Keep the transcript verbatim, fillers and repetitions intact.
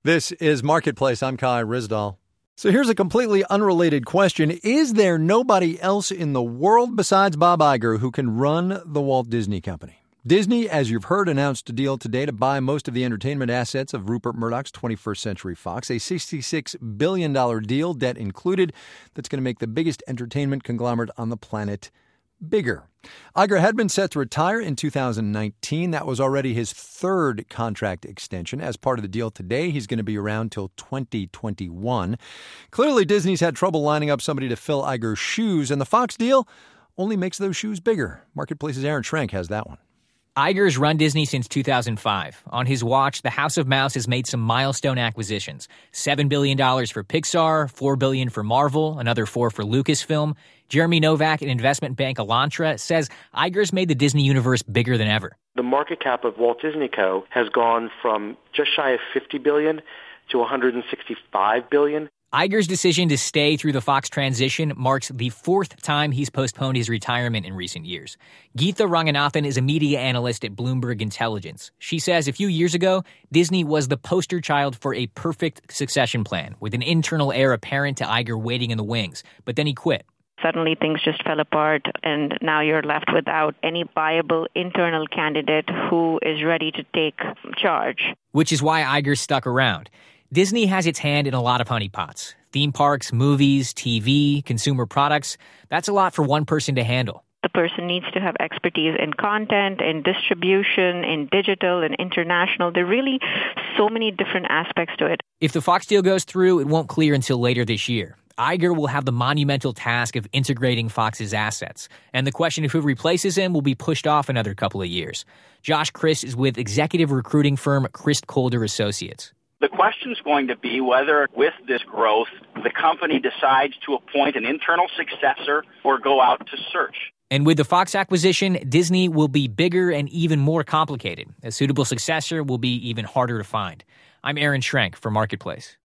This is Marketplace. I'm Kai Ryssdal. So here's a completely unrelated question. Is there nobody else in the world besides Bob Iger who can run the Walt Disney Company? Disney, as you've heard, announced a deal today to buy most of the entertainment assets of Rupert Murdoch's twenty-first Century Fox, a sixty-six billion dollars deal, debt included, that's going to make the biggest entertainment conglomerate on the planet bigger. Iger had been set to retire in two thousand nineteen. That was already his third contract extension. As part of the deal today, he's going to be around till twenty twenty-one. Clearly, Disney's had trouble lining up somebody to fill Iger's shoes, and the Fox deal only makes those shoes bigger. Marketplace's Aaron Schrank has that one. Iger's run Disney since two thousand five. On his watch, the House of Mouse has made some milestone acquisitions. seven billion dollars for Pixar, four billion dollars for Marvel, another four for Lucasfilm. Jeremy Novak at investment bank Elantra says Iger's made the Disney universe bigger than ever. The market cap of Walt Disney Co. has gone from just shy of fifty billion dollars to one hundred sixty-five billion dollars. Iger's decision to stay through the Fox transition marks the fourth time he's postponed his retirement in recent years. Geetha Ranganathan is a media analyst at Bloomberg Intelligence. She says a few years ago, Disney was the poster child for a perfect succession plan, with an internal heir apparent to Iger waiting in the wings. But then he quit. Suddenly things just fell apart, and now you're left without any viable internal candidate who is ready to take charge. Which is why Iger stuck around. Disney has its hand in a lot of honeypots. Theme parks, movies, T V, consumer products. That's a lot for one person to handle. The person needs to have expertise in content, in distribution, in digital, and international. There are really so many different aspects to it. If the Fox deal goes through, it won't clear until later this year. Iger will have the monumental task of integrating Fox's assets, and the question of who replaces him will be pushed off another couple of years. Josh Christ is with executive recruiting firm Christ Colder Associates. The question is going to be whether, with this growth, the company decides to appoint an internal successor or go out to search. And with the Fox acquisition, Disney will be bigger and even more complicated. A suitable successor will be even harder to find. I'm Aaron Schrank for Marketplace.